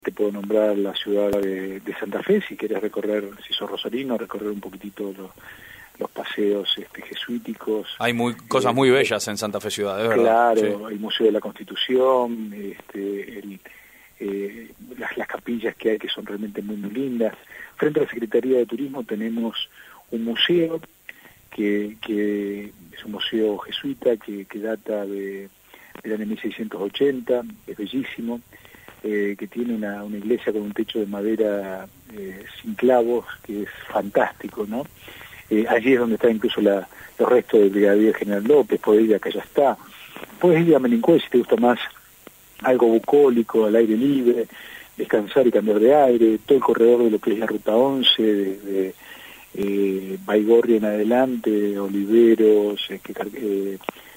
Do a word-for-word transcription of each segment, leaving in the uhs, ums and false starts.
Te puedo nombrar la ciudad de, de Santa Fe, si quieres recorrer, si sos rosarino, recorrer un poquitito los, los paseos este, jesuíticos. Hay muy cosas eh, muy bellas en Santa Fe ciudad, es verdad. Claro, sí. El Museo de la Constitución, este, el, eh, las, las capillas que hay que son realmente muy, muy lindas. Frente a la Secretaría de Turismo tenemos un museo que, que es un museo jesuita que, que data de, del año mil seiscientos ochenta, es bellísimo. Eh, que tiene una, una iglesia con un techo de madera eh, sin clavos, que es fantástico, ¿no? Eh, allí es donde está incluso la, los restos del brigadier general López. Podés ir acá, ya está. Puedes ir a Melincué si te gusta más algo bucólico, al aire libre, descansar y cambiar de aire, todo el corredor de lo que es la ruta once, desde eh, Baigorria en adelante, Oliveros, eh, eh,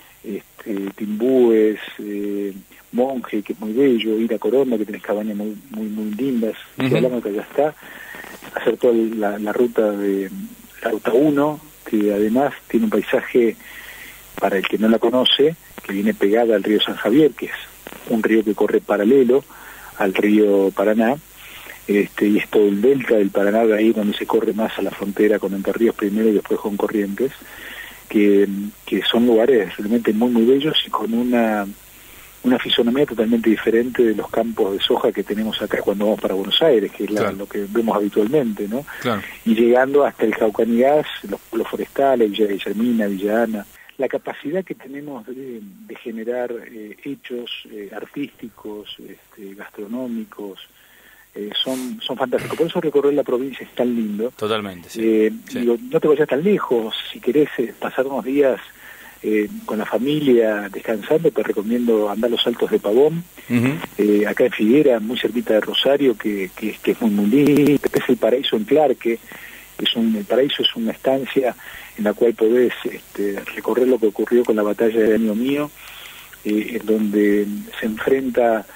este, Timbúes, eh, Monje, que es muy bello, ir a Corona, que tenés cabañas muy muy muy lindas, uh-huh. Si hablamos que ya está, hacer toda la, la ruta de la ruta uno, que además tiene un paisaje, para el que no la conoce, que viene pegada al río San Javier, que es un río que corre paralelo al río Paraná, este, y es todo el delta del Paraná, de ahí donde se corre más a la frontera con Entre Ríos primero y después con Corrientes, que, que son lugares realmente muy muy bellos y con una una fisonomía totalmente diferente de los campos de soja que tenemos acá cuando vamos para Buenos Aires, que es la, claro. Lo que vemos habitualmente, ¿no? Claro. Y llegando hasta el Jaucanigas, los pueblos forestales, Villa Guillermina, Villa Ana, la capacidad que tenemos de, de generar eh, hechos eh, artísticos, este, gastronómicos, eh, son son fantásticos. Por eso recorrer la provincia es tan lindo. Totalmente, sí. Eh, sí. Digo, no te vayas tan lejos, si querés eh, pasar unos días Eh, con la familia descansando, te recomiendo andar los Altos de Pavón, uh-huh. eh, acá en Figuera, muy cerquita de Rosario, que, que, que es muy muy lindo. Este es el Paraíso en Clarque, es un, el Paraíso es una estancia en la cual podés este, recorrer lo que ocurrió con la batalla del Año Mío, eh, en donde se enfrenta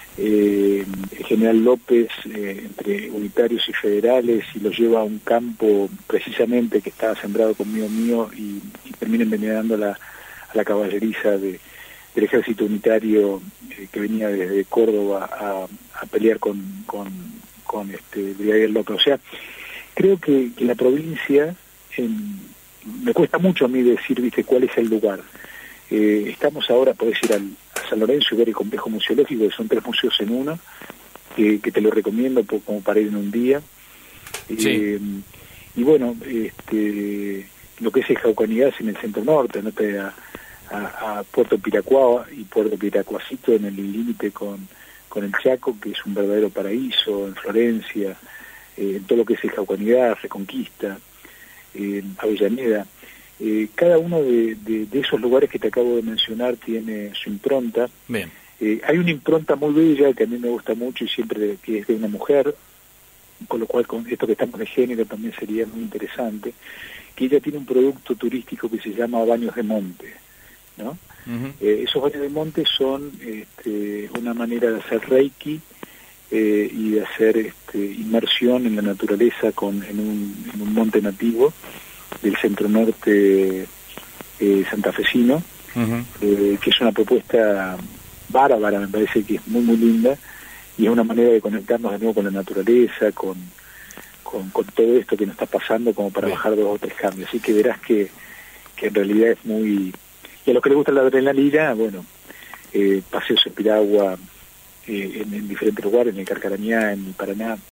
eh, el general López eh, entre unitarios y federales y los lleva a un campo precisamente que estaba sembrado con Mío Mío y, y termina envenenando a la, a la caballeriza de, del ejército unitario eh, que venía desde Córdoba a, a pelear con, con, con este brigadier López. O sea, creo que, que la provincia, en, me cuesta mucho a mí decir, viste, cuál es el lugar. Eh, estamos ahora, podés ir al, a San Lorenzo y ver el complejo museológico, que son tres museos en uno, que, que te lo recomiendo por, como para ir en un día. Sí. Eh, y bueno, este, lo que es el Jaucanigas en el centro norte, ¿no? Te, a, a, a Puerto Piracuá y Puerto Piracuacito en el límite con, con el Chaco, que es un verdadero paraíso, en Florencia, eh, en todo lo que es el Jaucanigas, Reconquista, eh, Avellaneda. Eh, cada uno de, de, de esos lugares que te acabo de mencionar tiene su impronta. Bien. Eh, hay una impronta muy bella que a mí me gusta mucho y siempre que es de una mujer, con lo cual con esto que estamos de género también sería muy interesante, que ella tiene un producto turístico que se llama Baños de Monte, ¿no? Uh-huh. Eh, esos baños de monte son este, una manera de hacer reiki eh, y de hacer este, inmersión en la naturaleza con en un, en un monte nativo del centro norte eh, santafesino, uh-huh. eh, que es una propuesta bárbara, me parece que es muy muy linda y es una manera de conectarnos de nuevo con la naturaleza, con, con, con todo esto que nos está pasando como para Bien. Bajar dos o tres cambios, así que verás que, que en realidad es muy... Y a los que les gusta la adrenalina, bueno, eh, paseos en piragua eh, en, en diferentes lugares, en el Carcarañá, en el Paraná,